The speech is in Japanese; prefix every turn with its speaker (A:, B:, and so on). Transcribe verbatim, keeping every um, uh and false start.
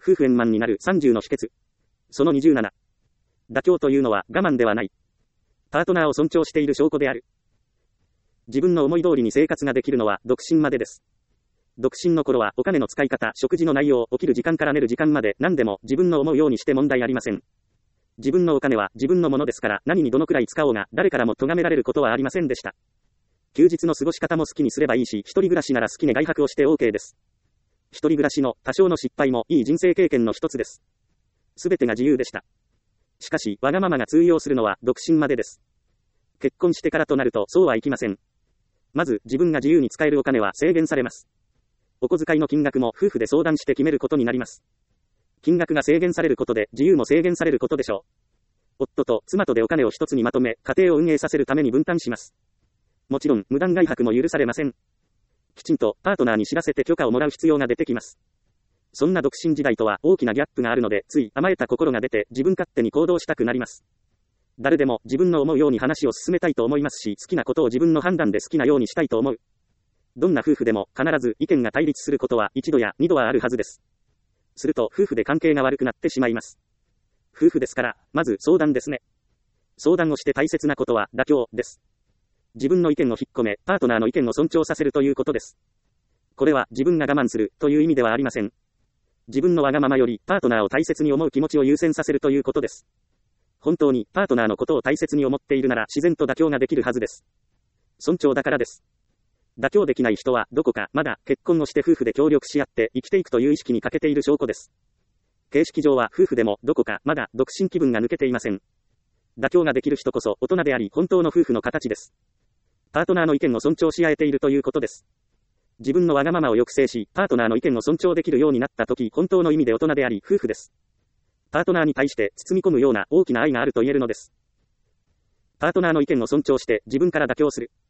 A: 夫婦円満になるさんじゅうの秘訣。そのにじゅうなな。妥協というのは我慢ではない。パートナーを尊重している証拠である。自分の思い通りに生活ができるのは独身までです。独身の頃はお金の使い方、食事の内容、起きる時間から寝る時間まで何でも自分の思うようにして問題ありません。自分のお金は自分のものですから何にどのくらい使おうが誰からも咎められることはありませんでした。休日の過ごし方も好きにすればいいし、一人暮らしなら好きに外泊をして OK です。一人暮らしの多少の失敗もいい人生経験の一つです。すべてが自由でした。しかし、わがままが通用するのは独身までです。結婚してからとなるとそうはいきません。まず、自分が自由に使えるお金は制限されます。お小遣いの金額も夫婦で相談して決めることになります。金額が制限されることで自由も制限されることでしょう。夫と妻とでお金を一つにまとめ、家庭を運営させるために分担します。もちろん、無断外泊も許されません。きちんとパートナーに知らせて許可をもらう必要が出てきます。そんな独身時代とは大きなギャップがあるので、つい甘えた心が出て自分勝手に行動したくなります。誰でも自分の思うように話を進めたいと思いますし、好きなことを自分の判断で好きなようにしたいと思う。どんな夫婦でも必ず意見が対立することは一度や二度はあるはずです。すると夫婦で関係が悪くなってしまいます。夫婦ですから、まず相談ですね。相談をして大切なことは妥協です。自分の意見を引っ込め、パートナーの意見を尊重させるということです。これは自分が我慢するという意味ではありません。自分のわがままよりパートナーを大切に思う気持ちを優先させるということです。本当にパートナーのことを大切に思っているなら自然と妥協ができるはずです。尊重だからです。妥協できない人はどこかまだ結婚をして夫婦で協力し合って生きていくという意識に欠けている証拠です。形式上は夫婦でもどこかまだ独身気分が抜けていません。妥協ができる人こそ大人であり本当の夫婦の形です。パートナーの意見を尊重し合えているということです。自分のわがままを抑制し、パートナーの意見を尊重できるようになったとき、本当の意味で大人であり夫婦です。パートナーに対して包み込むような大きな愛があると言えるのです。パートナーの意見を尊重して自分から妥協する。